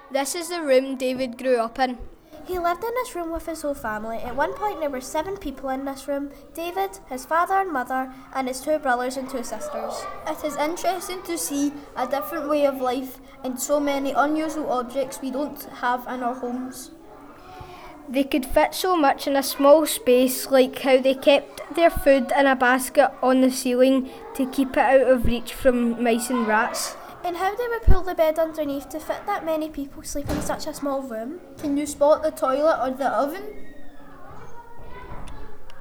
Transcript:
This is the room David grew up in. He lived in this room with his whole family. At one point there were 7 people in this room: David, his father and mother, and his 2 brothers and 2 sisters. It is interesting to see a different way of life and so many unusual objects we don't have in our homes. They could fit so much in a small space, like how they kept their food in a basket on the ceiling to keep it out of reach from mice and rats. And how they would pull the bed underneath to fit that many people sleeping in such a small room. Can you spot the toilet or the oven?